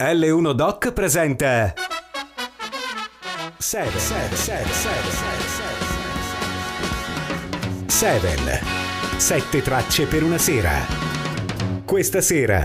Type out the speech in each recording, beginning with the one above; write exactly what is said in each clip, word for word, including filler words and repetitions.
L uno Doc presenta Seven. Seven. Seven. Seven. Seven. Sette tracce per una sera. Questa sera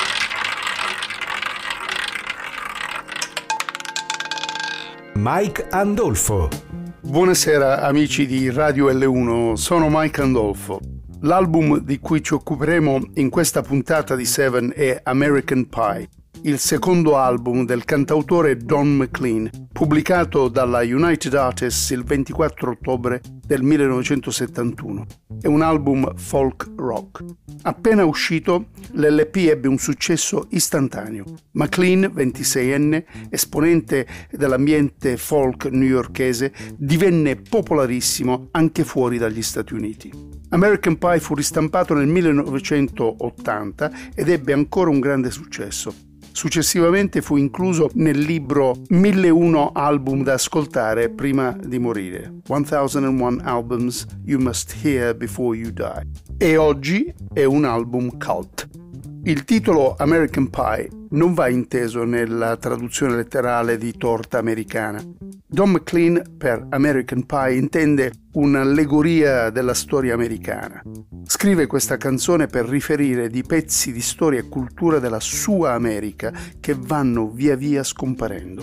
Mike Andolfo. Buonasera amici di Radio L uno, sono Mike Andolfo. L'album di cui ci occuperemo in questa puntata di Seven è American Pie, il secondo album del cantautore Don McLean, pubblicato dalla United Artists il ventiquattro ottobre del millenovecentosettantuno. È un album folk rock. Appena uscito, l'L P ebbe un successo istantaneo. McLean, ventiseienne, esponente dell'ambiente folk newyorkese, divenne popolarissimo anche fuori dagli Stati Uniti. American Pie fu ristampato nel millenovecentottanta ed ebbe ancora un grande successo. Successivamente fu incluso nel libro milleuno album da ascoltare prima di morire, milleuno Albums You Must Hear Before You Die, e oggi è un album cult. Il titolo American Pie non va inteso nella traduzione letterale di torta americana. Don McLean per American Pie intende un'allegoria della storia americana. Scrive questa canzone per riferire di pezzi di storia e cultura della sua America che vanno via via scomparendo.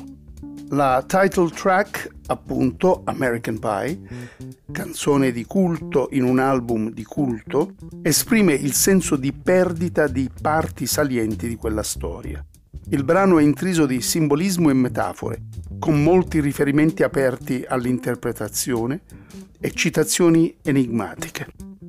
La title track, appunto, American Pie, canzone di culto in un album di culto, esprime il senso di perdita di parti salienti di quella storia. Il brano è intriso di simbolismo e metafore, con molti riferimenti aperti all'interpretazione e citazioni enigmatiche.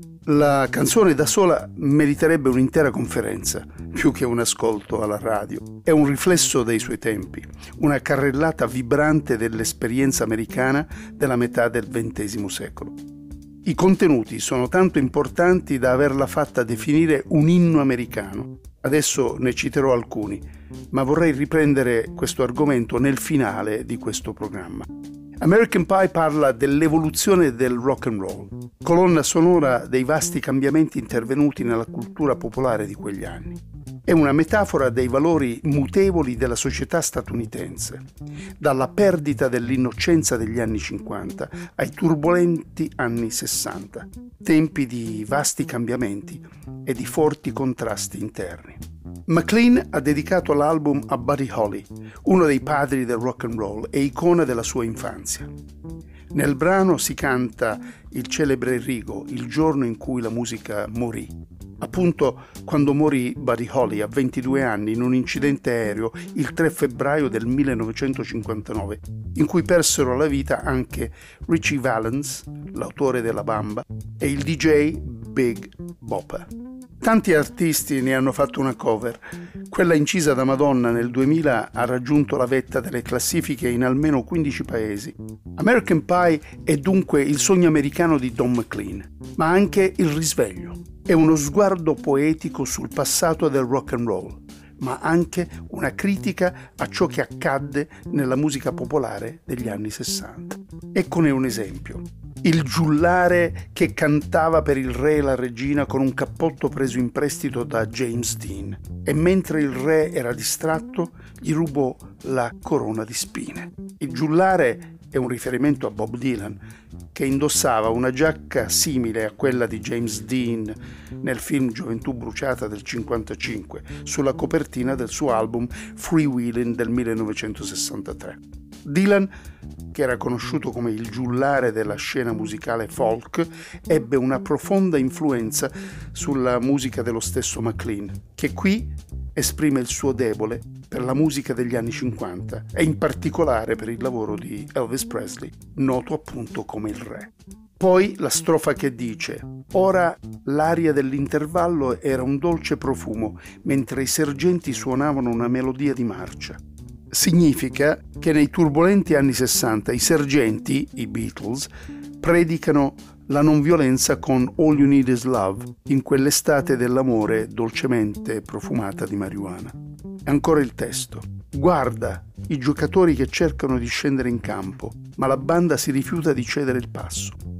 La canzone da sola meriterebbe un'intera conferenza, più che un ascolto alla radio. È un riflesso dei suoi tempi, una carrellata vibrante dell'esperienza americana della metà del ventesimo secolo. I contenuti sono tanto importanti da averla fatta definire un inno americano. Adesso ne citerò alcuni, ma vorrei riprendere questo argomento nel finale di questo programma. American Pie parla dell'evoluzione del rock and roll, colonna sonora dei vasti cambiamenti intervenuti nella cultura popolare di quegli anni. È una metafora dei valori mutevoli della società statunitense, dalla perdita dell'innocenza degli anni cinquanta ai turbolenti anni sessanta, tempi di vasti cambiamenti e di forti contrasti interni. McLean ha dedicato l'album a Buddy Holly, uno dei padri del rock and roll e icona della sua infanzia. Nel brano si canta il celebre rigo, il giorno in cui la musica morì. Appunto quando morì Buddy Holly a ventidue anni in un incidente aereo il tre febbraio del millenovecentocinquantanove, in cui persero la vita anche Ritchie Valens, l'autore della Bamba, e il D J Big Bopper. Tanti artisti ne hanno fatto una cover. Quella incisa da Madonna nel duemila ha raggiunto la vetta delle classifiche in almeno quindici paesi. American Pie è dunque il sogno americano di Don McLean, ma anche il risveglio. È uno sguardo poetico sul passato del rock and roll, ma anche una critica a ciò che accadde nella musica popolare degli anni sessanta. Eccone un esempio. Il giullare che cantava per il re e la regina con un cappotto preso in prestito da James Dean, e mentre il re era distratto gli rubò la corona di spine. Il giullare è un riferimento a Bob Dylan, che indossava una giacca simile a quella di James Dean nel film Gioventù bruciata del cinquantacinque, sulla copertina del suo album Freewheelin' del millenovecentosessantatré. Dylan, che era conosciuto come il giullare della scena musicale folk, ebbe una profonda influenza sulla musica dello stesso McLean, che qui esprime il suo debole per la musica degli anni cinquanta e in particolare per il lavoro di Elvis Presley, noto appunto come il re. Poi la strofa che dice: «Ora l'aria dell'intervallo era un dolce profumo, mentre i sergenti suonavano una melodia di marcia». Significa che nei turbolenti anni sessanta i sergenti, i Beatles, predicano la non violenza con All You Need Is Love, in quell'estate dell'amore dolcemente profumata di marijuana. E ancora il testo. Guarda i giocatori che cercano di scendere in campo, ma la banda si rifiuta di cedere il passo.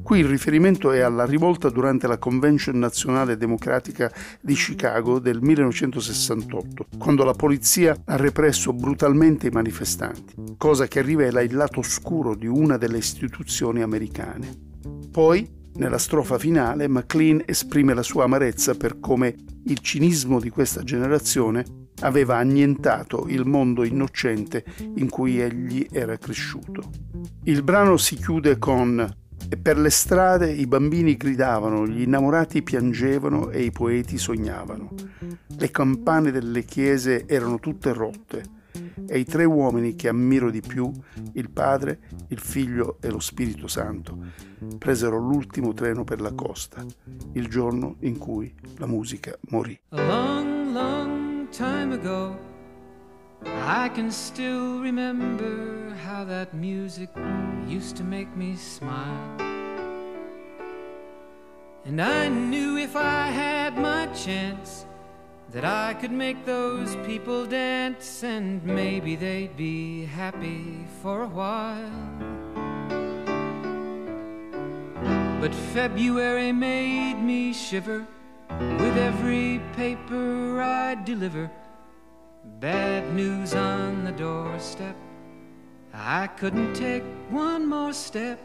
Qui il riferimento è alla rivolta durante la Convention Nazionale Democratica di Chicago del millenovecentosessantotto, quando la polizia ha represso brutalmente i manifestanti, cosa che rivela il lato oscuro di una delle istituzioni americane. Poi, nella strofa finale, McLean esprime la sua amarezza per come il cinismo di questa generazione aveva annientato il mondo innocente in cui egli era cresciuto. Il brano si chiude con «E per le strade i bambini gridavano, gli innamorati piangevano e i poeti sognavano. Le campane delle chiese erano tutte rotte e i tre uomini che ammiro di più, il Padre, il Figlio e lo Spirito Santo, presero l'ultimo treno per la costa, il giorno in cui la musica morì». A long, long time ago, I can still remember how that music used to make me smile. And I knew if I had my chance that I could make those people dance, and maybe they'd be happy for a while. But February made me shiver with every paper I deliver. Bad news on the doorstep, I couldn't take one more step.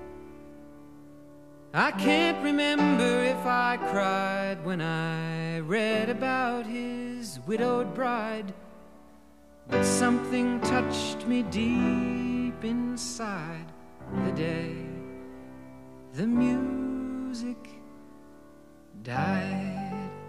I can't remember if I cried when I read about his widowed bride, but something touched me deep inside the day the music died.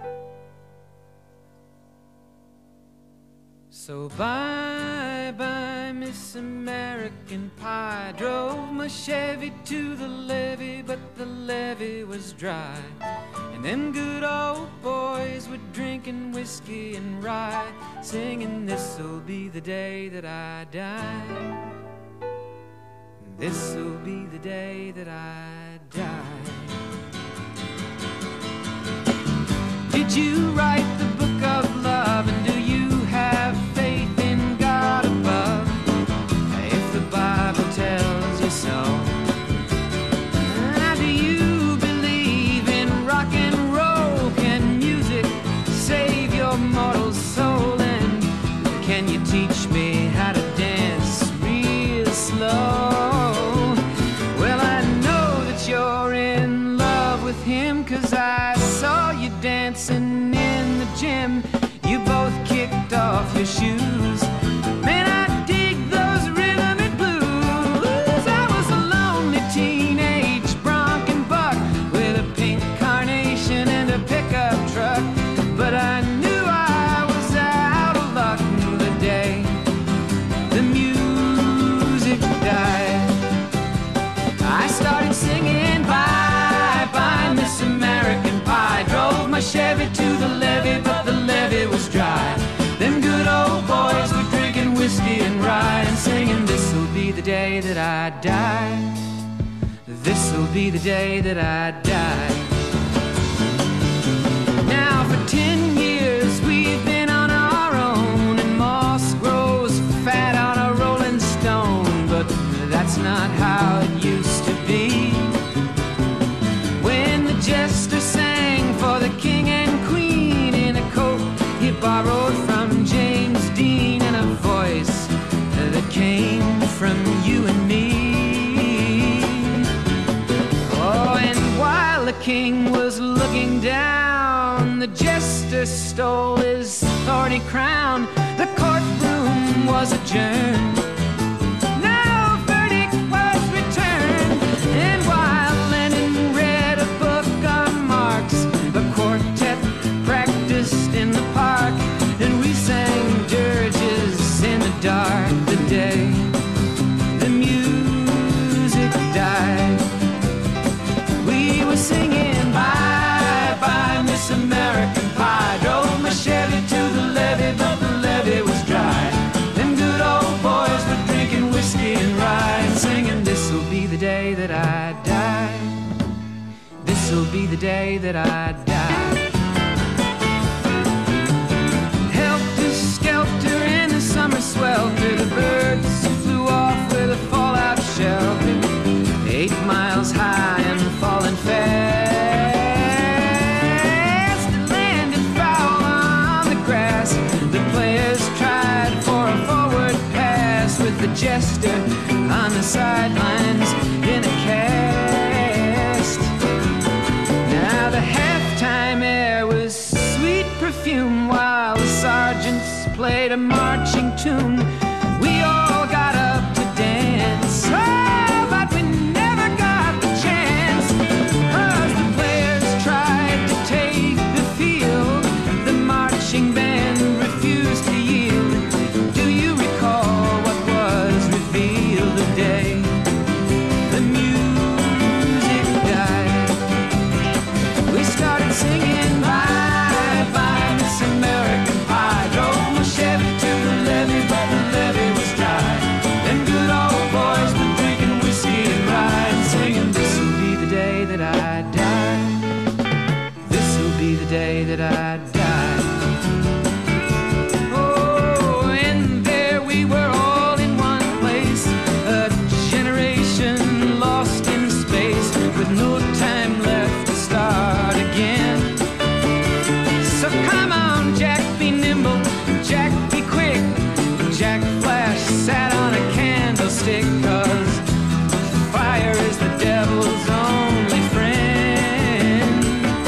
So bye-bye, Miss American Pie. Drove my Chevy to the levee, but the levee was dry. And them good old boys were drinking whiskey and rye, singing, this'll be the day that I die. This'll be the day that I die. Did you write the book of love, and do you have faith in God above? If the Bible tells you so. Now, do you believe in rock and roll? Can music save your mortal soul? And can you teach me how to dance real slow? Well, I know that you're in love with him, 'cause I saw you dancing in the gym. You both kicked off your shoes. Man, I dig those rhythm and blues. I was a lonely teenage bronc and buck with a pink carnation and a pickup truck, but I knew I was out of luck the day the music died. I started singing bye-bye, Miss American Pie. Drove my Chevy to the levee, but the levee was dry. Them good old boys were drinking whiskey and rye and singing, this'll be the day that I die. This'll be the day that I die. Now for ten years we've been on our own, and moss grows fat on a rolling stone, but that's not how it used to be. When the jester sang for the king and queen in a coat he borrowed from James Dean, and a voice that came from you and me. Oh, and while the king was looking down, the jester stole his thorny crown. The courtroom was adjourned. No verdict was returned. And while Lenin read a book on Marx, the quartet practiced in the park, and we sang dirges in the dark the day the music died. We were singing bye-bye, Miss American Pie. Drove my Chevy to the levee, but the levee was dry. Them good old boys were drinking whiskey and rye and singing, this'll be the day that I die. This'll be the day that I die. Helter-skelter in the summer swelter, the birds flew off with a fallout shelter, eight miles high and the jester on the sidelines in a cast. Now the halftime air was sweet perfume while the sergeants played a marching tune. We all got up to dance, oh, but we never got the chance, 'cause the players tried to take the field. The marching band refused to yield. Do you recall what was revealed today? The music died. We started singing bye bye Miss American Pie. Drove my Chevy to the levee, but the levee was dry. Them good old boys were drinking whiskey and rye and singing, this'll be the day that I die. This'll be the day that I die. Oh, and there we were all in one place, a generation lost in space with no time left to start again. So come on, Jack, be nimble, Jack, be quick. Jack Flash sat on a candlestick, 'cause fire is the devil's only friend.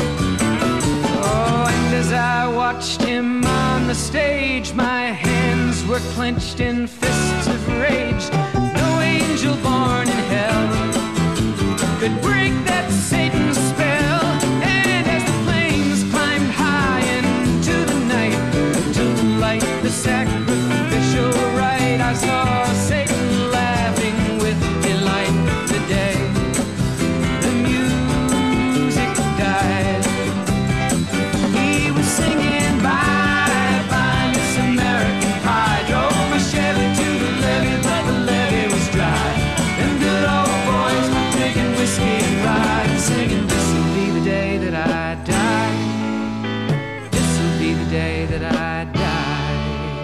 Oh, and as I watched him on the stage, my hands were clenched in fists of rage. No angel born in hell could break that Satan's spell. And as the flames climbed high into the night to light the sacrificial rite, I saw Satan laughing with delight today. The music died. He was singing bye bye Miss American Pie. Drove my Chevy to the levee, but the levee was dry. Them good old boys were drinking whiskey and rye and singing, this'll be the day that I die. This'll be the day that I die.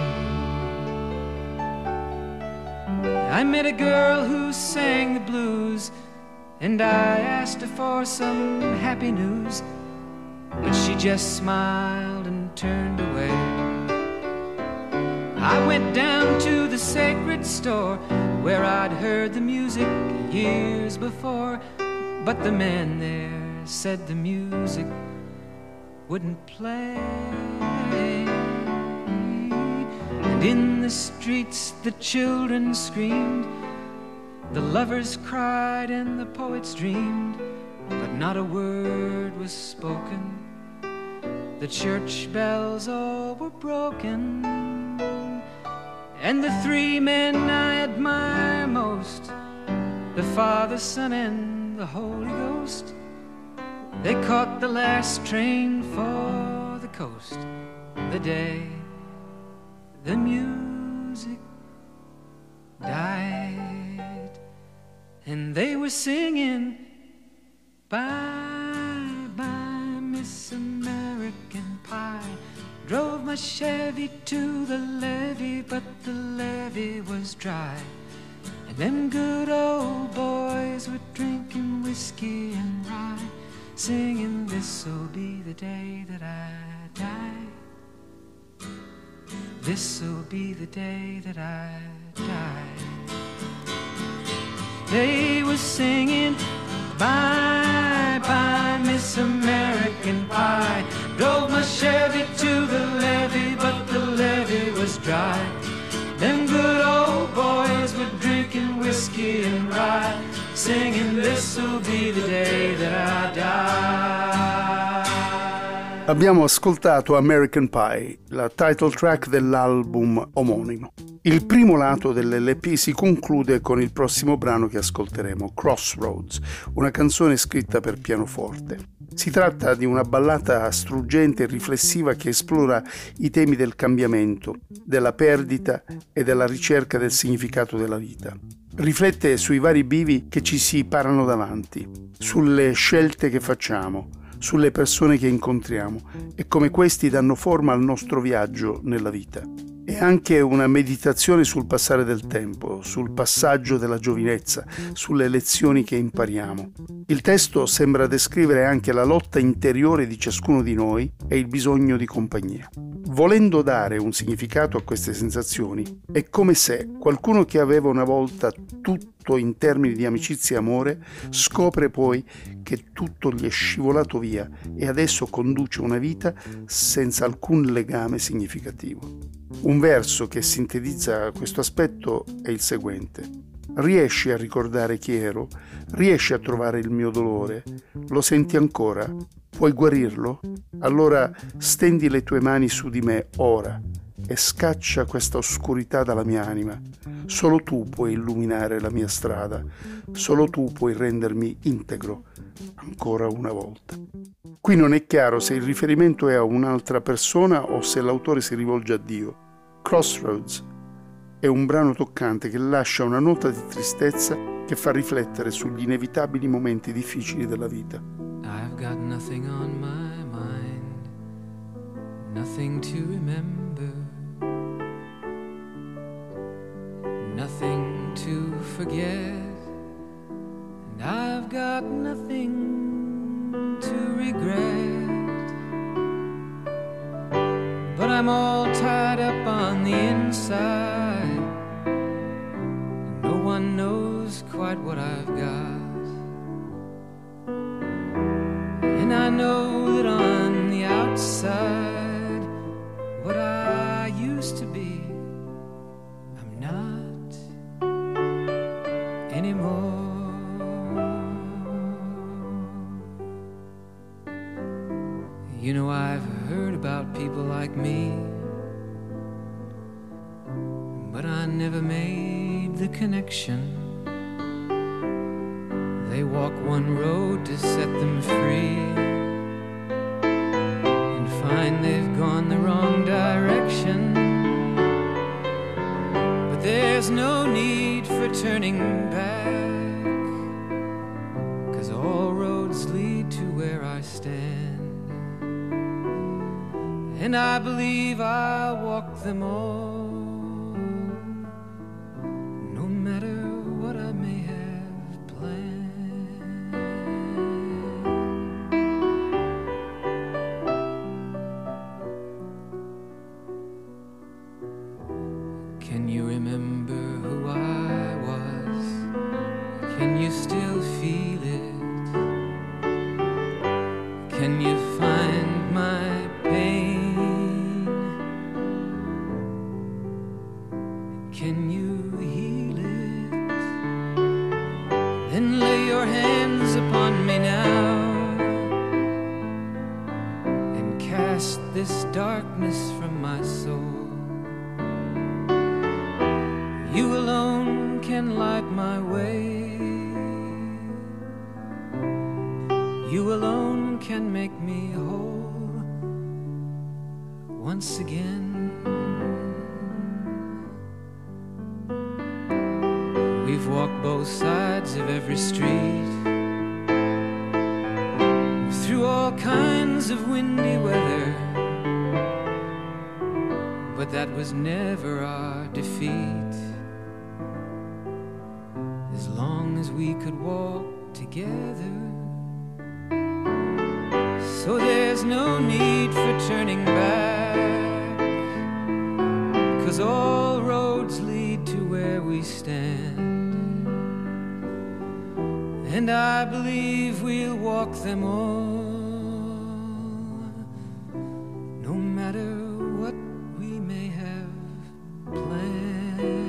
I met a girl who sang the blues, and I asked her for some happy news, but she just smiled and turned away. I went down to the sacred store where I'd heard the music years before, but the man there said the music wouldn't play. And in the streets the children screamed, the lovers cried and the poets dreamed, but not a word was spoken. The church bells all were broken, and the three men I admire most, the Father, Son, and the Holy Ghost, they caught the last train for the coast the day the music died. And they were singing bye bye Miss American Pie. Drove my Chevy to the levee, but the levee was dry. And them good old boys were drinking whiskey and rye, singing, this'll be the day that I die. This'll be the day that I die. They were singing bye bye Miss American Pie. Drove my Chevy to the levee, but the levee was dry. Them good old boys were drinking whiskey and rye, singing, this'll be the day that I die. Abbiamo ascoltato American Pie, la title track dell'album omonimo. Il primo lato dell'L P si conclude con il prossimo brano che ascolteremo, Crossroads, una canzone scritta per pianoforte. Si tratta di una ballata struggente e riflessiva che esplora i temi del cambiamento, della perdita e della ricerca del significato della vita. Riflette sui vari bivi che ci si parano davanti, sulle scelte che facciamo, sulle persone che incontriamo e come questi danno forma al nostro viaggio nella vita. È anche una meditazione sul passare del tempo, sul passaggio della giovinezza, sulle lezioni che impariamo. Il testo sembra descrivere anche la lotta interiore di ciascuno di noi e il bisogno di compagnia. Volendo dare un significato a queste sensazioni, è come se qualcuno che aveva una volta tutto in termini di amicizia e amore scopre poi che tutto gli è scivolato via e adesso conduce una vita senza alcun legame significativo. Un verso che sintetizza questo aspetto è il seguente: riesci a ricordare chi ero? Riesci a trovare il mio dolore? Lo senti ancora? Puoi guarirlo? Allora stendi le tue mani su di me ora e scaccia questa oscurità dalla mia anima. Solo tu puoi illuminare la mia strada, solo tu puoi rendermi integro ancora una volta. Qui non è chiaro se il riferimento è a un'altra persona o se l'autore si rivolge a Dio. Crossroads è un brano toccante che lascia una nota di tristezza che fa riflettere sugli inevitabili momenti difficili della vita. I've got nothing on my mind, nothing to remember, nothing to forget, and I've got nothing to regret. But I'm all tied up on the inside, and no one knows quite what I've got. And I know that on the outside, what I used to be, I'm not anymore. You know, I've heard about people like me, but I never made the connection. They walk one road to set them free and find they've gone the wrong direction. But there's no need for turning back, 'cause all roads lead to where I stand. And I believe I'll walk them all, no matter what I may have planned. Can you remember who I was? Can you still feel it? Can you find my pain? Can you heal it? Then lay your hands upon me now and cast this darkness from my soul. You alone can light my way. You alone can make me whole once again. We've walked both sides of every street, through all kinds of windy weather, but that was never our defeat. As long as we could walk together, so there's no need for turning back, 'cause all roads lead to where we stand. And I believe we'll walk them all, no matter what we may have planned.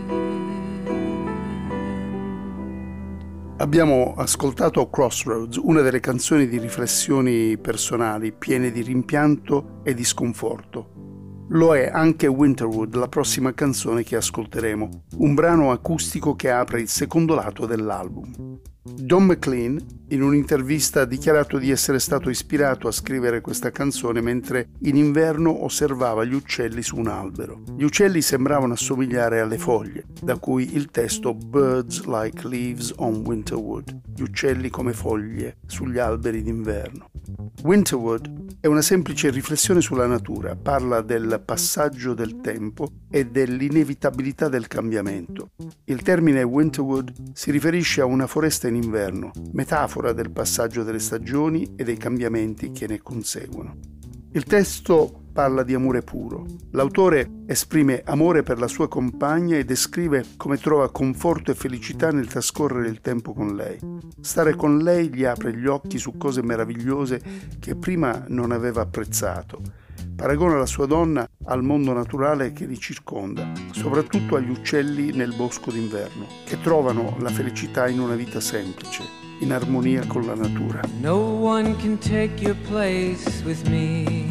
Abbiamo ascoltato Crossroads, una delle canzoni di riflessioni personali piene di rimpianto e di sconforto. Lo è anche Winterwood, la prossima canzone che ascolteremo, un brano acustico che apre il secondo lato dell'album. Don McLean, in un'intervista, ha dichiarato di essere stato ispirato a scrivere questa canzone mentre in inverno osservava gli uccelli su un albero. Gli uccelli sembravano assomigliare alle foglie, da cui il testo Birds like leaves on winter wood, gli uccelli come foglie sugli alberi d'inverno. Winterwood è una semplice riflessione sulla natura, parla del passaggio del tempo e dell'inevitabilità del cambiamento. Il termine Winterwood si riferisce a una foresta in inverno, metafora del passaggio delle stagioni e dei cambiamenti che ne conseguono. Il testo parla di amore puro. L'autore esprime amore per la sua compagna e descrive come trova conforto e felicità nel trascorrere il tempo con lei. Stare con lei gli apre gli occhi su cose meravigliose che prima non aveva apprezzato. Paragona la sua donna al mondo naturale che li circonda, soprattutto agli uccelli nel bosco d'inverno, che trovano la felicità in una vita semplice, in armonia con la natura. No one can take your place with me.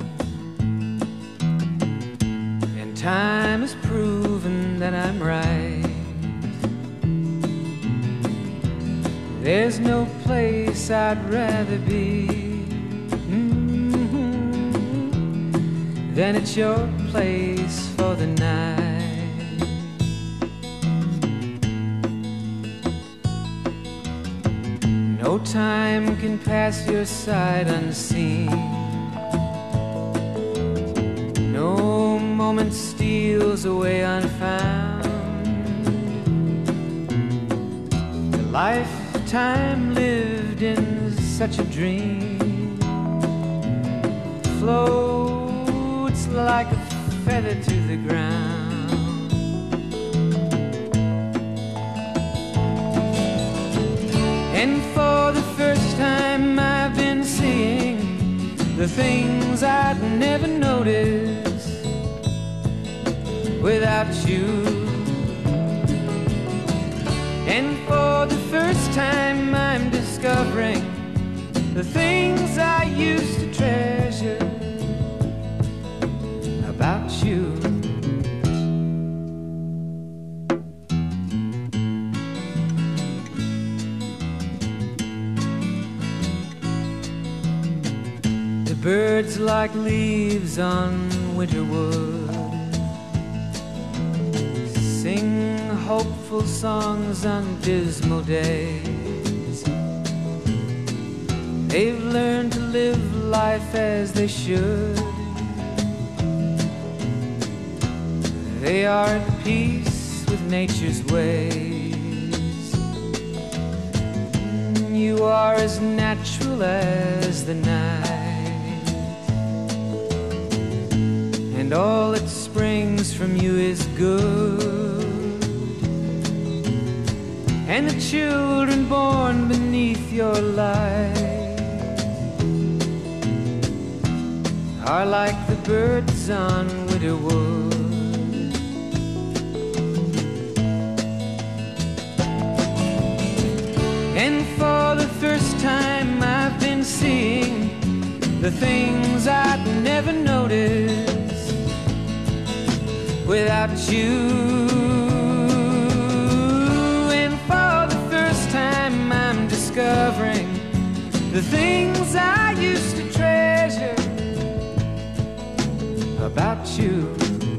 Time has proven that I'm right. There's no place I'd rather be mm-hmm, than at your place for the night. No time can pass your side unseen. No moment steals away unfound. The lifetime lived in such a dream floats like a feather to the ground. And for the first time I've been seeing the things I'd never noticed without you. And for the first time I'm discovering the things I used to treasure about you. The birds like leaves on winter wood sing hopeful songs on dismal days. They've learned to live life as they should. They are at peace with nature's ways. You are as natural as the night, and all that springs from you is good. And the children born beneath your light are like the birds on Winterwood. And for the first time I've been seeing the things I'd never noticed without you. Discovering the things I used to treasure about you.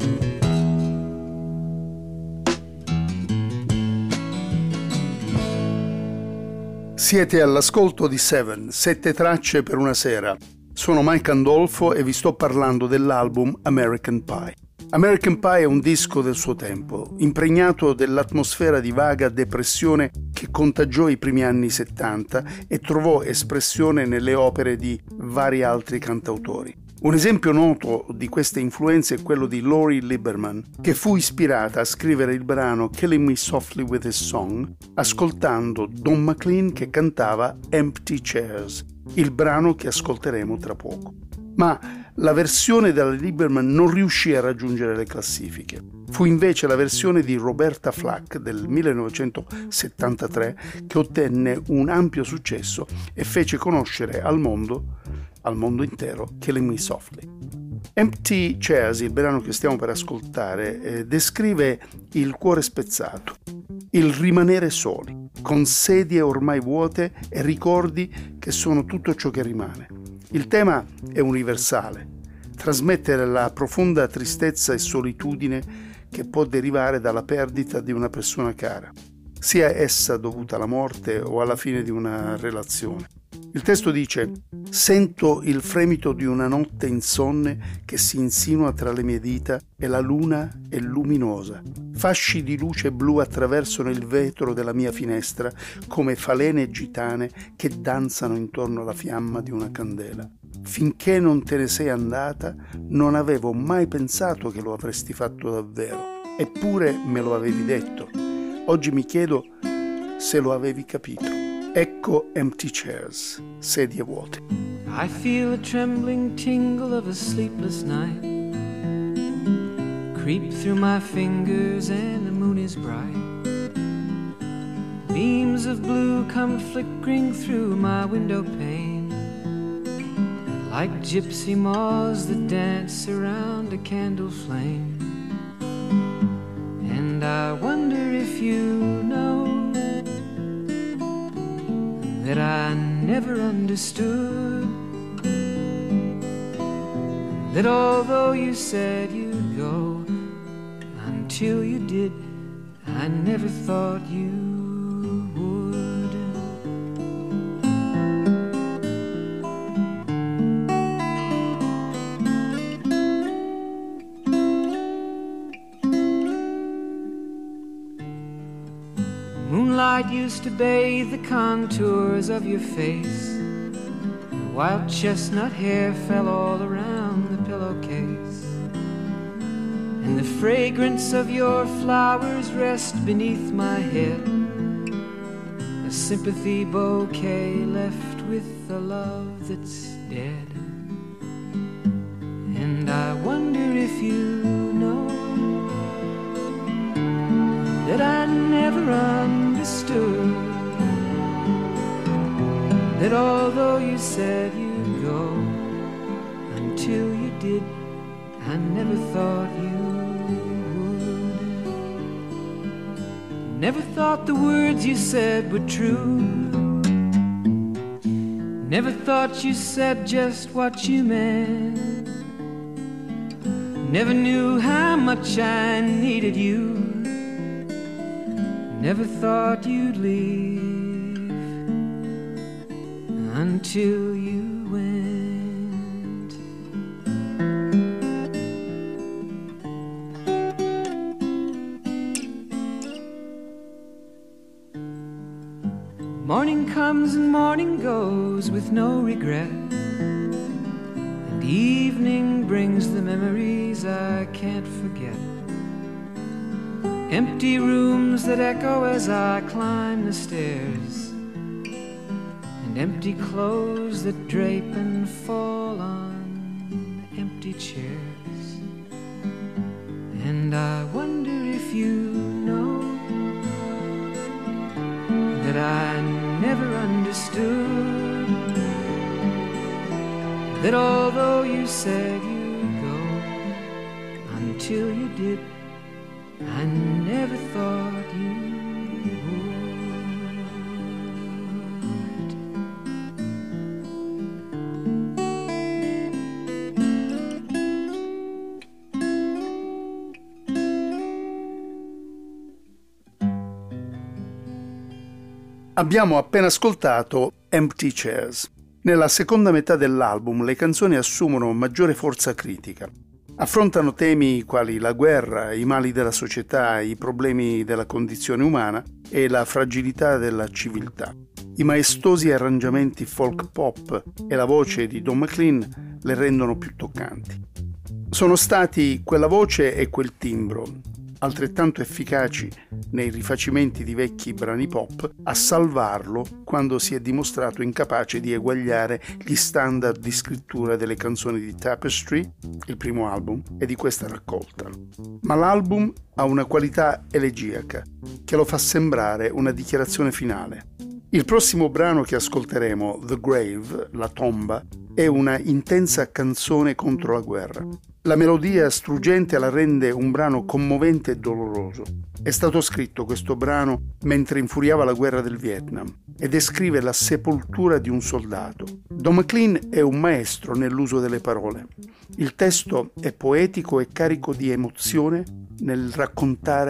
Siete all'ascolto di Seven, sette tracce per una sera. Sono Mike Andolfo e vi sto parlando dell'album American Pie. American Pie è un disco del suo tempo, impregnato dell'atmosfera di vaga depressione che contagiò i primi anni settanta e trovò espressione nelle opere di vari altri cantautori. Un esempio noto di queste influenze è quello di Lori Lieberman, che fu ispirata a scrivere il brano Killing Me Softly with His Song ascoltando Don McLean che cantava Empty Chairs, il brano che ascolteremo tra poco. Ma la versione della Lieberman non riuscì a raggiungere le classifiche. Fu invece la versione di Roberta Flack del millenovecentosettantatré che ottenne un ampio successo e fece conoscere al mondo, al mondo intero, Killing Me Softly. Empty Chairs, il brano che stiamo per ascoltare, eh, descrive il cuore spezzato, il rimanere soli, con sedie ormai vuote e ricordi che sono tutto ciò che rimane. Il tema è universale, trasmettere la profonda tristezza e solitudine che può derivare dalla perdita di una persona cara, sia essa dovuta alla morte o alla fine di una relazione. Il testo dice: «Sento il fremito di una notte insonne che si insinua tra le mie dita e la luna è luminosa. Fasci di luce blu attraversano il vetro della mia finestra come falene gitane che danzano intorno alla fiamma di una candela. Finché non te ne sei andata, non avevo mai pensato che lo avresti fatto davvero. Eppure me lo avevi detto. Oggi mi chiedo se lo avevi capito». Ecco Empty Chairs, sedie vuote. I feel a trembling tingle of a sleepless night creep through my fingers and the moon is bright. Beams of blue come flickering through my window pane like gypsy moths that dance around a candle flame. And I wonder if you know that I never understood, that although you said you'd go, until you did, I never thought you would. Moonlight used to bathe the contours of your face. Wild chestnut hair fell all around the pillowcase, and the fragrance of your flowers rests beneath my head, a sympathy bouquet left with a love that's dead. And I wonder if you know that I never understood, that although you said you'd go, until you did, I never thought you would. Never thought the words you said were true. Never thought you said just what you meant. Never knew how much I needed you. Never thought you'd leave until you went. Morning comes and morning goes with no regret, and evening brings the memories I can't forget. Empty rooms that echo as I climb the stairs, and empty clothes that drape and fall on empty chairs. And I wonder if you know that I never understood, that although you said you'd go, until you did, I never thought you would. Abbiamo appena ascoltato Empty Chairs. Nella seconda metà dell'album le canzoni assumono maggiore forza critica. Affrontano temi quali la guerra, i mali della società, i problemi della condizione umana e la fragilità della civiltà. I maestosi arrangiamenti folk pop e la voce di Don McLean le rendono più toccanti. Sono stati quella voce e quel timbro, altrettanto efficaci nei rifacimenti di vecchi brani pop, a salvarlo quando si è dimostrato incapace di eguagliare gli standard di scrittura delle canzoni di Tapestry, il primo album, e di questa raccolta. Ma l'album ha una qualità elegiaca che lo fa sembrare una dichiarazione finale. Il prossimo brano che ascolteremo, The Grave, La tomba, è una intensa canzone contro la guerra. La melodia struggente la rende un brano commovente e doloroso. È stato scritto questo brano mentre infuriava la guerra del Vietnam e descrive la sepoltura di un soldato. Don McLean è un maestro nell'uso delle parole. Il testo è poetico e carico di emozione nel raccontare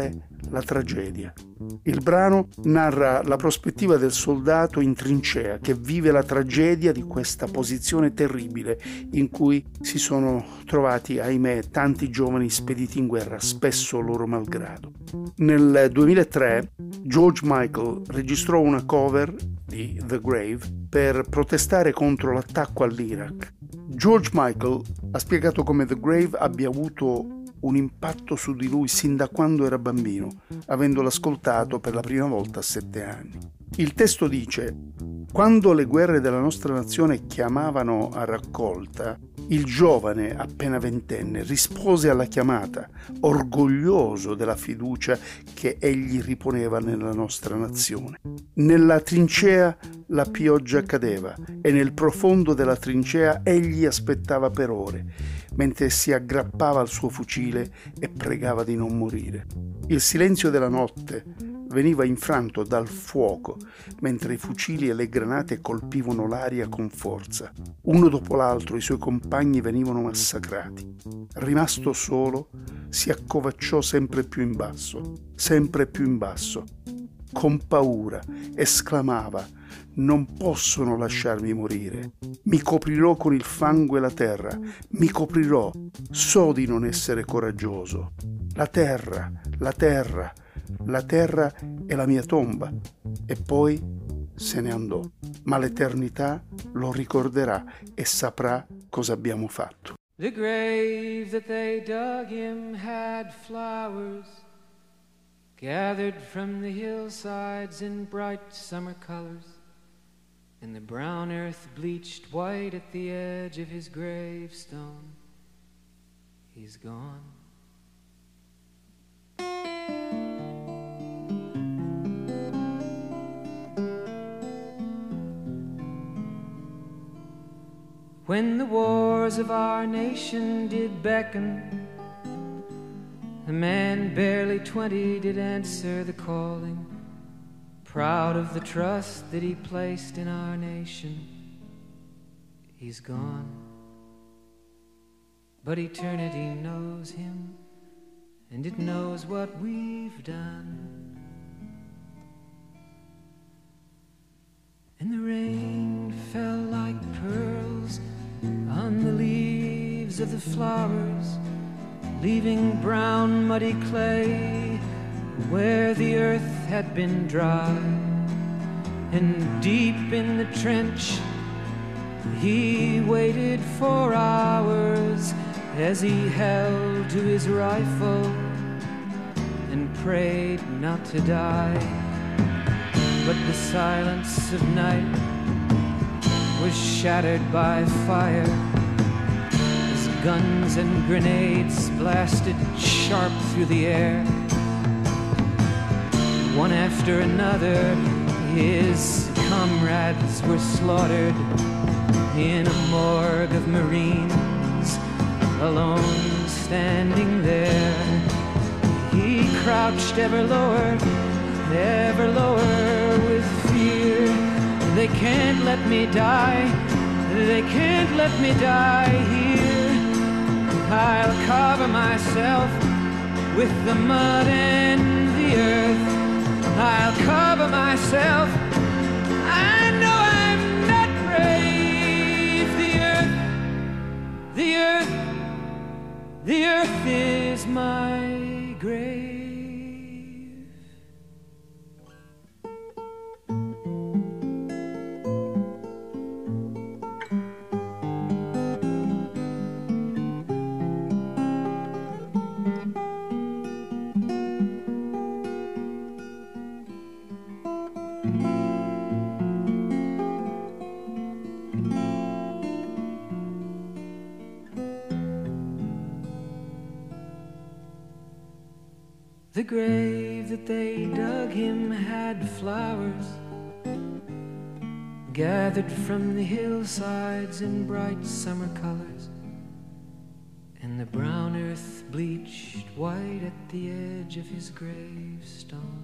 la tragedia. Il brano narra la prospettiva del soldato in trincea che vive la tragedia di questa posizione terribile in cui si sono trovati, ahimè, tanti giovani spediti in guerra, spesso loro malgrado. Nel duemilatré George Michael registrò una cover di The Grave per protestare contro l'attacco all'Iraq. George Michael ha spiegato come The Grave abbia avuto un impatto su di lui sin da quando era bambino, avendolo ascoltato per la prima volta a sette anni. Il testo dice: quando le guerre della nostra nazione chiamavano a raccolta, il giovane appena ventenne rispose alla chiamata, orgoglioso della fiducia che egli riponeva nella nostra nazione. Nella trincea la pioggia cadeva e nel profondo della trincea egli aspettava per ore, mentre si aggrappava al suo fucile e pregava di non morire. Il silenzio della notte veniva infranto dal fuoco, mentre i fucili e le granate colpivano l'aria con forza. Uno dopo l'altro i suoi compagni venivano massacrati. Rimasto solo, si accovacciò sempre più in basso, sempre più in basso. Con paura esclamava: non possono lasciarmi morire. Mi coprirò con il fango e la terra. Mi coprirò. So di non essere coraggioso. La terra, la terra, la terra è la mia tomba. E poi se ne andò. Ma l'eternità lo ricorderà e saprà cosa abbiamo fatto. The grave that they dug him had flowers gathered from the hillsides in bright summer colors, and the brown earth bleached white at the edge of his gravestone. He's gone. When the wars of our nation did beckon, a man barely twenty did answer the calling, proud of the trust that he placed in our nation. He's gone, but eternity knows him, and it knows what we've done. And the rain fell like pearls on the leaves of the flowers, leaving brown muddy clay where the earth had been dry. And deep in the trench he waited for hours as he held to his rifle and prayed not to die. But the silence of night was shattered by fire as guns and grenades blasted sharp through the air. One after another, his comrades were slaughtered in a morgue of Marines, alone standing there. He crouched ever lower, ever lower with fear. They can't let me die, they can't let me die here. I'll cover myself with the mud and the earth. I'll cover myself, I know I'm not brave. The earth, the earth, the earth is my grave. The grave that they dug him had flowers gathered from the hillsides in bright summer colors, and the brown earth bleached white at the edge of his gravestone.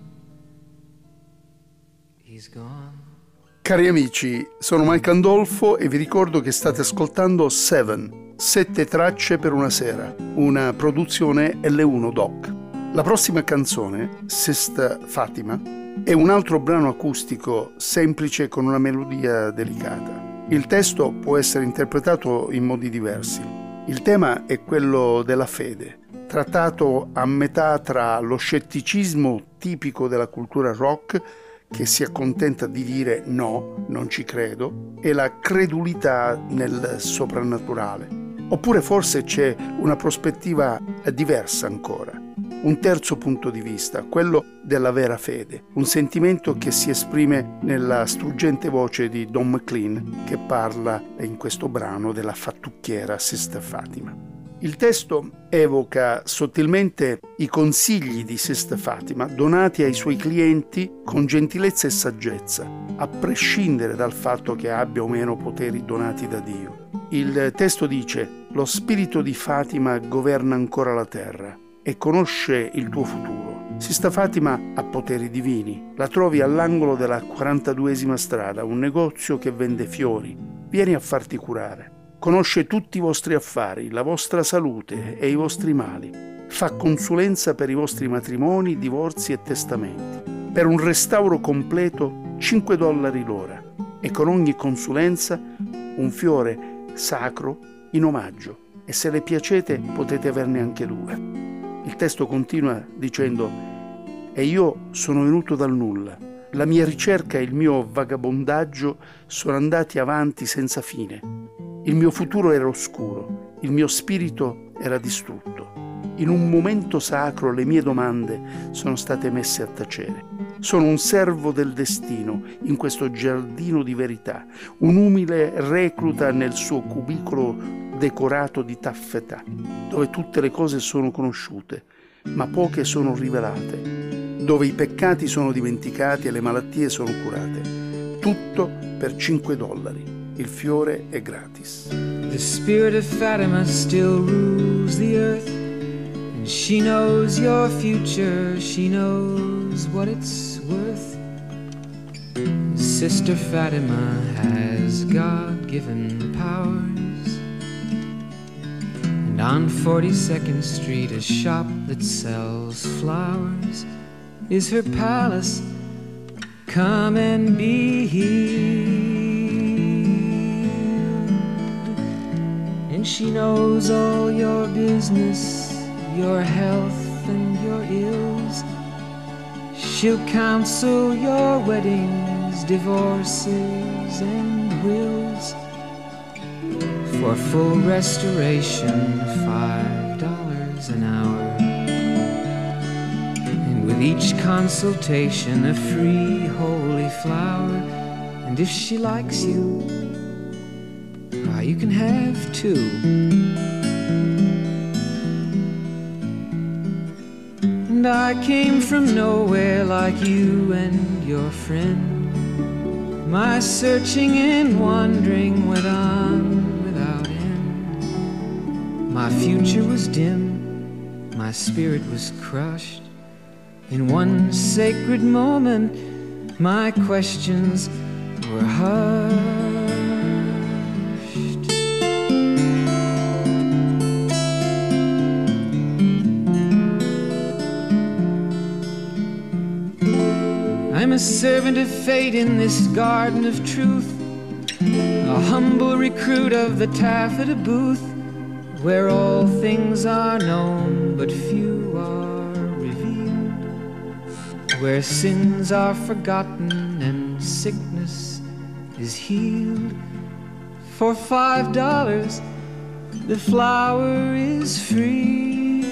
He's gone. Cari amici, sono Mike Andolfo e vi ricordo che state ascoltando Seven, sette tracce per una sera, una produzione L uno Doc. La prossima canzone, Sister Fatima, è un altro brano acustico semplice con una melodia delicata. Il testo può essere interpretato in modi diversi. Il tema è quello della fede, trattato a metà tra lo scetticismo tipico della cultura rock, che si accontenta di dire no, non ci credo, e la credulità nel soprannaturale. Oppure forse c'è una prospettiva diversa ancora. Un terzo punto di vista, quello della vera fede, un sentimento che si esprime nella struggente voce di Don McLean che parla in questo brano della fattucchiera Sister Fatima. Il testo evoca sottilmente i consigli di Sister Fatima donati ai suoi clienti con gentilezza e saggezza, a prescindere dal fatto che abbia o meno poteri donati da Dio. Il testo dice: «Lo spirito di Fatima governa ancora la terra e conosce il tuo futuro. Sister Fatima ha poteri divini. La trovi all'angolo della quarantaduesima strada, un negozio che vende fiori. Vieni a farti curare. Conosce tutti i vostri affari, la vostra salute e i vostri mali. Fa consulenza per i vostri matrimoni, divorzi e testamenti. Per un restauro completo, cinque dollari l'ora. E con ogni consulenza un fiore sacro in omaggio. E se le piacete potete averne anche due». Il testo continua dicendo: «E io sono venuto dal nulla. La mia ricerca e il mio vagabondaggio sono andati avanti senza fine. Il mio futuro era oscuro, il mio spirito era distrutto. In un momento sacro le mie domande sono state messe a tacere. Sono un servo del destino in questo giardino di verità, un umile recluta nel suo cubicolo decorato di taffetà, dove tutte le cose sono conosciute, ma poche sono rivelate, dove i peccati sono dimenticati e le malattie sono curate. Tutto per cinque dollari. Il fiore è gratis». The spirit of Fatima still rules the earth, and she knows your future, she knows what it's worth. Sister Fatima has God-given powers, and on forty-second Street, a shop that sells flowers is her palace. Come and be healed. And she knows all your business, your health and your ills. She'll counsel your weddings, divorces and wills. For full restoration, five dollars an hour. And with each consultation, a free holy flower. And if she likes you, why, you can have two. And I came from nowhere like you and your friend. My searching and wandering went on without end. My future was dim, my spirit was crushed. In one sacred moment, my questions were hushed. I'm a servant of fate in this garden of truth, a humble recruit of the taffeta booth, where all things are known but few are revealed, where sins are forgotten and sickness is healed. For five dollars the flower is free.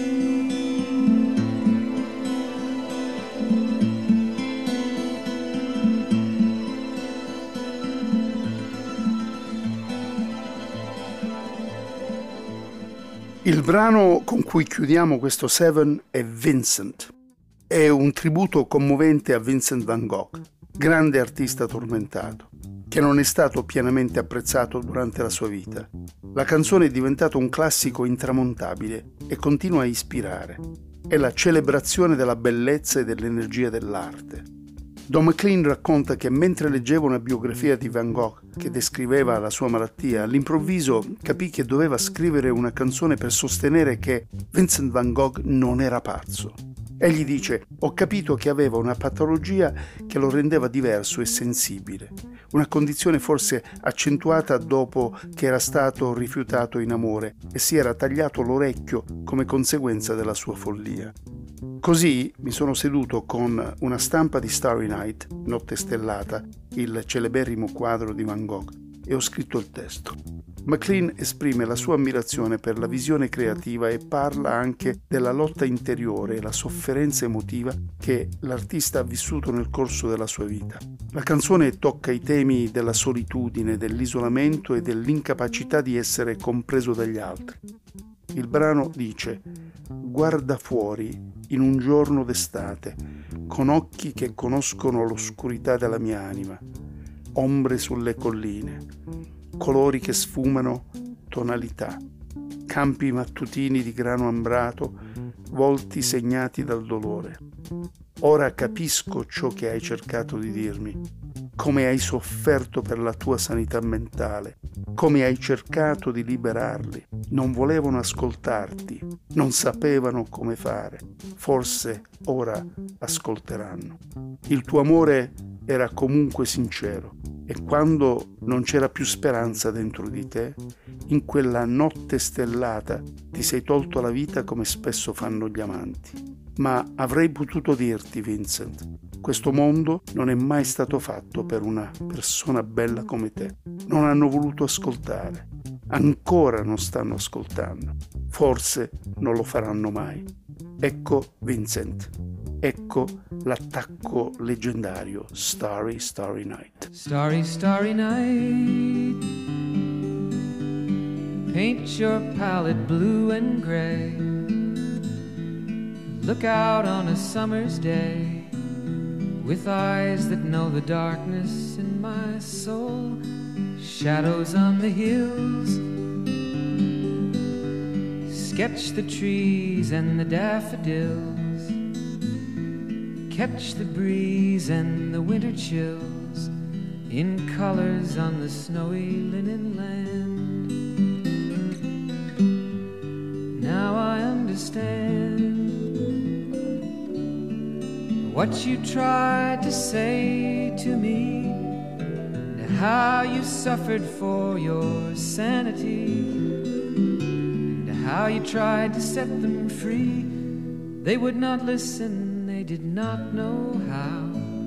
Il brano con cui chiudiamo questo Seven è Vincent. È un tributo commovente a Vincent van Gogh, grande artista tormentato, che non è stato pienamente apprezzato durante la sua vita. La canzone è diventata un classico intramontabile e continua a ispirare. È la celebrazione della bellezza e dell'energia dell'arte. Don McLean racconta che mentre leggeva una biografia di Van Gogh che descriveva la sua malattia, all'improvviso capì che doveva scrivere una canzone per sostenere che Vincent Van Gogh non era pazzo. Egli dice: ho capito che aveva una patologia che lo rendeva diverso e sensibile, una condizione forse accentuata dopo che era stato rifiutato in amore e si era tagliato l'orecchio come conseguenza della sua follia. Così mi sono seduto con una stampa di Starry Night, Notte stellata, il celeberrimo quadro di Van Gogh, e ho scritto il testo. McLean esprime la sua ammirazione per la visione creativa e parla anche della lotta interiore e la sofferenza emotiva che l'artista ha vissuto nel corso della sua vita. La canzone tocca i temi della solitudine, dell'isolamento e dell'incapacità di essere compreso dagli altri. Il brano dice: guarda fuori in un giorno d'estate, con occhi che conoscono l'oscurità della mia anima, ombre sulle colline, colori che sfumano, tonalità, campi mattutini di grano ambrato, volti segnati dal dolore. Ora capisco ciò che hai cercato di dirmi, come hai sofferto per la tua sanità mentale, come hai cercato di liberarli. Non volevano ascoltarti, non sapevano come fare. Forse ora ascolteranno. Il tuo amore era comunque sincero e quando non c'era più speranza dentro di te, in quella notte stellata ti sei tolto la vita come spesso fanno gli amanti. Ma avrei potuto dirti, Vincent, questo mondo non è mai stato fatto per una persona bella come te. Non hanno voluto ascoltare. Ancora non stanno ascoltando. Forse non lo faranno mai. Ecco Vincent. Ecco l'attacco leggendario Starry, Starry Night. Starry, starry night, paint your palette blue and gray. Look out on a summer's day with eyes that know the darkness in my soul. Shadows on the hills, sketch the trees and the daffodils, catch the breeze and the winter chills in colors on the snowy linen land. Now I understand what you tried to say to me, and how you suffered for your sanity, and how you tried to set them free. They would not listen, they did not know how.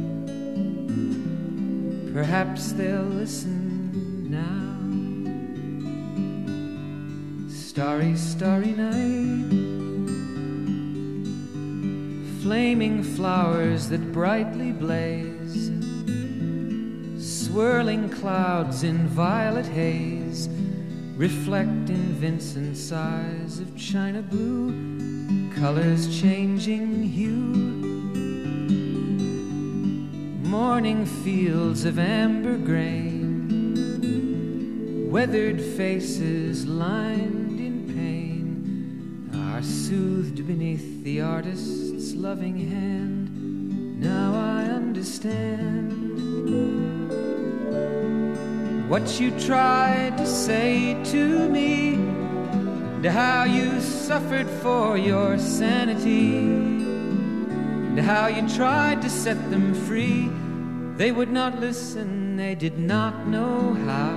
Perhaps they'll listen now. Starry, starry night, flaming flowers that brightly blaze, swirling clouds in violet haze, reflect in Vincent's eyes of china blue, colors changing hue. Morning fields of amber grain, weathered faces lined in pain, are soothed beneath the artist's loving hand. Now I understand what you tried to say to me, and how you suffered for your sanity, and how you tried to set them free. They would not listen, they did not know how.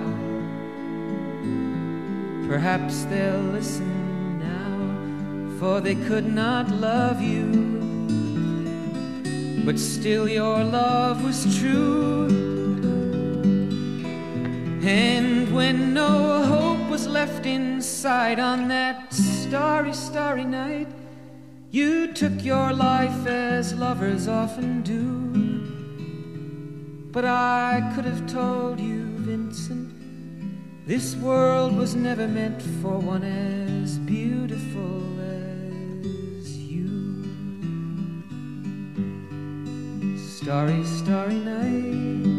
Perhaps they'll listen now, for they could not love you, but still your love was true. And when no hope was left inside on that starry, starry night, you took your life as lovers often do. But I could have told you, Vincent, this world was never meant for one as beautiful as you. Starry, starry night,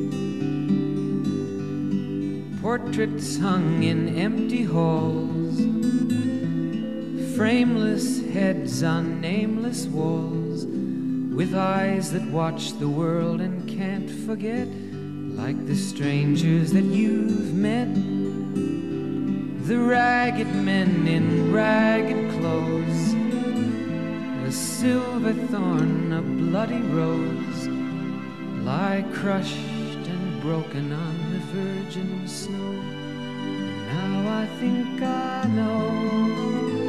portraits hung in empty halls, frameless heads on nameless walls, with eyes that watch the world and can't forget, like the strangers that you've met, the ragged men in ragged clothes, a silver thorn, a bloody rose, lie crushed and broken on the virgin snow. Now I think I know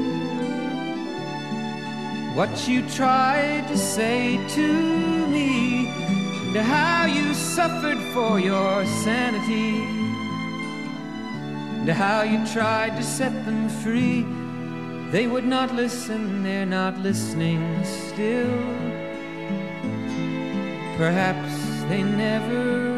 what you tried to say to me, and how you suffered for your sanity, and how you tried to set them free. They would not listen, they're not listening still. Perhaps they never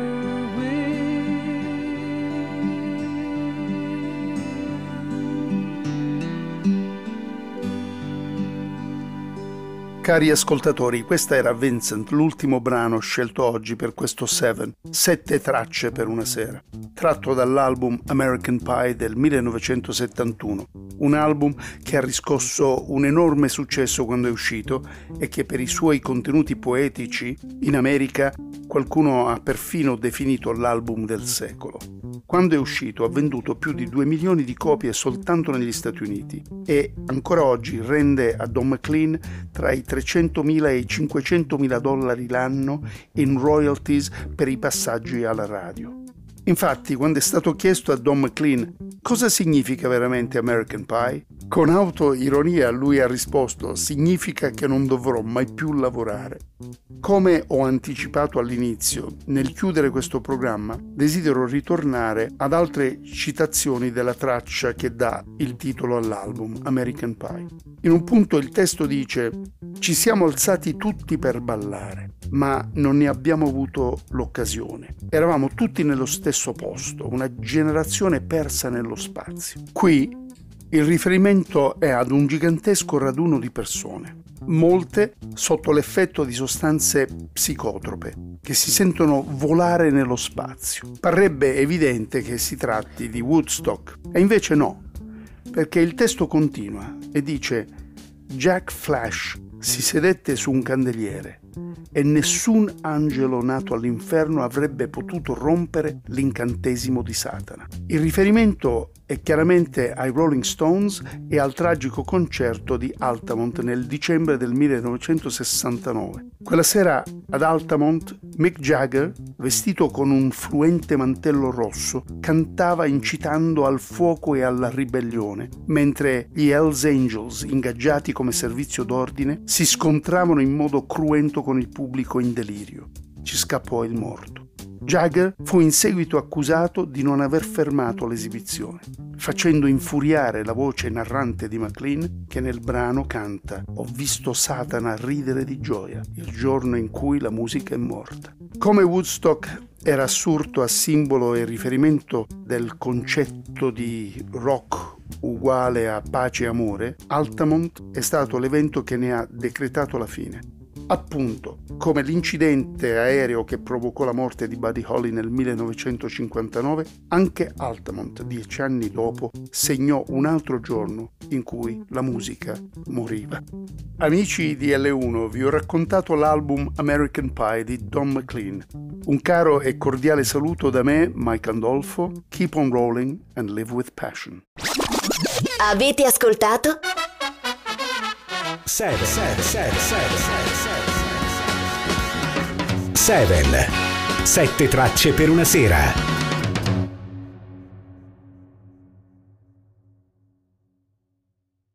Cari ascoltatori, questa era Vincent, l'ultimo brano scelto oggi per questo Seven, sette tracce per una sera, tratto dall'album American Pie del millenovecentosettantuno, un album che ha riscosso un enorme successo quando è uscito e che per i suoi contenuti poetici in America qualcuno ha perfino definito l'album del secolo. Quando è uscito ha venduto più di due milioni di copie soltanto negli Stati Uniti e ancora oggi rende a Don McLean tra i trecentomila e i cinquecentomila dollari l'anno in royalties per i passaggi alla radio. Infatti, quando è stato chiesto a Don McLean cosa significa veramente American Pie, con autoironia lui ha risposto: significa che non dovrò mai più lavorare. Come ho anticipato all'inizio, nel chiudere questo programma desidero ritornare ad altre citazioni della traccia che dà il titolo all'album, American Pie. In un punto il testo dice: ci siamo alzati tutti per ballare, ma non ne abbiamo avuto l'occasione. Eravamo tutti nello stesso posto, una generazione persa nello spazio. Qui il riferimento è ad un gigantesco raduno di persone, molte sotto l'effetto di sostanze psicotrope, che si sentono volare nello spazio. Parrebbe evidente che si tratti di Woodstock, e invece no, perché il testo continua e dice: Jack Flash si sedette su un candeliere e nessun angelo nato all'inferno avrebbe potuto rompere l'incantesimo di Satana. Il riferimento è chiaramente ai Rolling Stones e al tragico concerto di Altamont nel dicembre del millenovecentosessantanove. Quella sera ad Altamont Mick Jagger, vestito con un fluente mantello rosso, cantava incitando al fuoco e alla ribellione, mentre gli Hells Angels, ingaggiati come servizio d'ordine, si scontravano in modo cruento con il pubblico in delirio. Ci scappò il morto. Jagger fu in seguito accusato di non aver fermato l'esibizione, facendo infuriare la voce narrante di McLean, che nel brano canta: «Ho visto Satana ridere di gioia il giorno in cui la musica è morta». Come Woodstock era assurdo a simbolo e riferimento del concetto di rock uguale a pace e amore, Altamont è stato l'evento che ne ha decretato la fine. Appunto, come l'incidente aereo che provocò la morte di Buddy Holly nel millenovecentocinquantanove, anche Altamont, dieci anni dopo, segnò un altro giorno in cui la musica moriva. Amici di L uno, vi ho raccontato l'album American Pie di Don McLean. Un caro e cordiale saluto da me, Mike Andolfo. Keep on rolling and live with passion. Avete ascoltato? Seven, seven, seven, seven, seven, seven. Sette tracce per una sera.